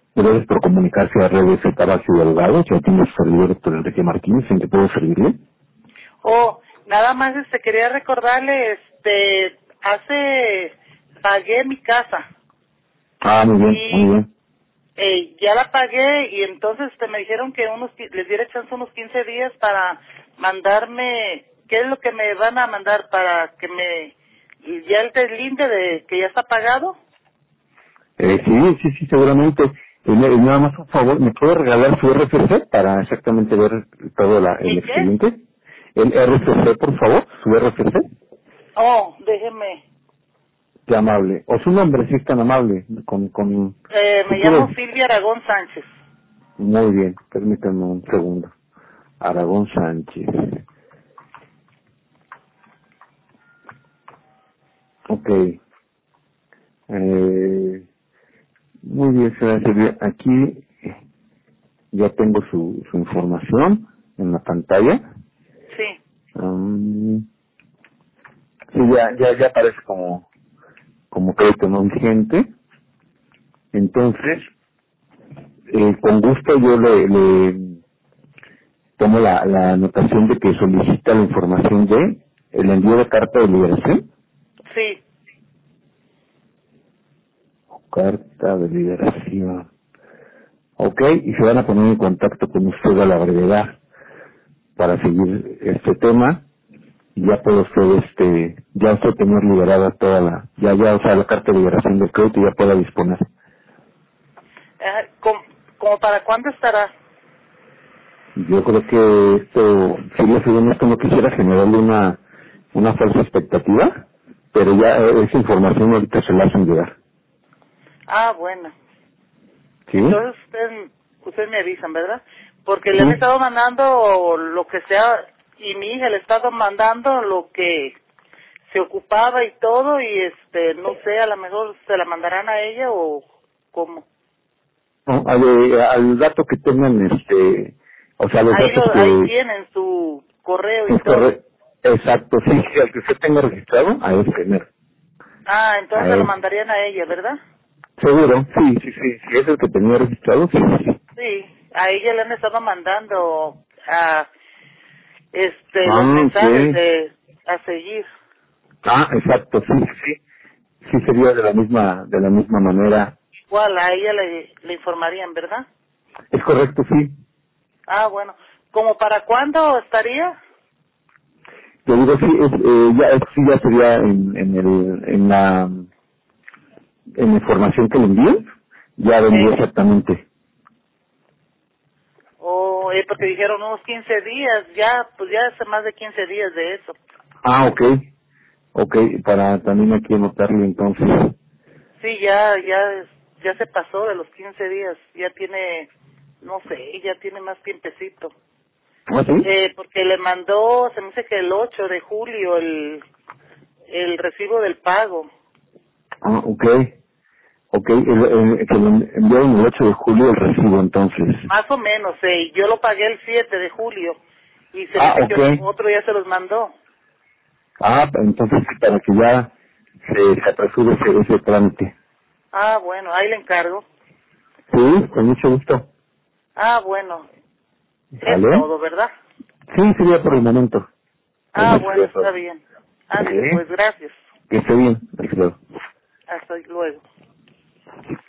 Gracias por comunicarse a redes de Tabasco y Delgado. Ya tiene su servidor, doctor Enrique Martínez. ¿En qué puedo servirle? Oh, nada más quería recordarle, pagué mi casa. Ah, muy bien, muy bien. Ya la pagué y entonces me dijeron que les diera chance unos 15 días para mandarme, ¿qué es lo que me van a mandar para que ya el deslinde de que ya está pagado? Sí, seguramente. Nada más, por favor, ¿me puede regalar su RFC para exactamente ver todo el ¿Y qué? expediente? El RFC, por favor, su RFC. Oh, déjeme. Qué amable. O su nombre, si es tan amable. Si Me quiere. llamo Silvia Aragón Sánchez. Muy bien, permítame un segundo. Aragón Sánchez. Ok. Muy bien, señora Silvia. Aquí ya tengo su información en la pantalla. Sí. Sí, ya aparece como crédito no vigente. Entonces, con gusto yo le tomo la anotación de que solicita la información de el envío de carta de liberación. Sí. Carta de liberación. Ok, y se van a poner en contacto con usted a la brevedad para seguir este tema. Y ya puede usted, ya usted tener liberada o sea, la carta de liberación del crédito ya pueda disponer. ¿Como para cuándo estará? Yo creo que esto, si le soy honesto, no quisiera generarle una falsa expectativa, pero ya esa información ahorita se la hacen llegar. Ah, bueno. ¿Sí? Entonces ustedes me avisan, ¿verdad? Porque le han Sí. estado mandando lo que sea, y mi hija le ha estado mandando lo que se ocupaba y todo, y no sé, a lo mejor se la mandarán a ella o cómo. No, al dato que tengan, o sea, los datos Ahí que tienen su correo y es todo. correcto, exacto, sí, sí, al que usted tenga registrado, a ese tener, Ah, a entonces se lo él. mandarían a ella, ¿verdad? Seguro, sí, si es el que tenía registrado, sí, sí. Sí, a ella le han estado mandando los Ah, mensajes ok. a seguir. Ah, exacto, sí sería de la misma manera. Igual a ella le informarían, ¿verdad? Es correcto, sí. Ah, bueno. ¿Como para cuándo estaría? Yo digo, sí, sí ya sería en la información que le envíen, ya vendría exactamente. Porque dijeron unos 15 días, pues ya hace más de 15 días de eso. Ah, ok, para también aquí anotarle entonces. Sí, ya se pasó de los 15 días, ya tiene, no sé, ya tiene más tiempecito. ¿Ah, sí? Porque le mandó, se me dice que el 8 de julio el recibo del pago. Ah, ok, que le enviaron el 8 de julio el recibo entonces. Más o menos, yo lo pagué el 7 de julio y se me Ah, dice que ok. otro ya se los mandó. Ah, entonces sí, para que ya se apresure ese trámite. Ah, bueno, ahí le encargo. Sí, con mucho gusto. Ah, bueno, es ¿Sale? todo, ¿verdad? Sí, sería por el momento. Ah, Eso bueno, sería está todo. bien. Ándale, pues Sí, gracias. que esté bien. Hasta luego. Hasta luego.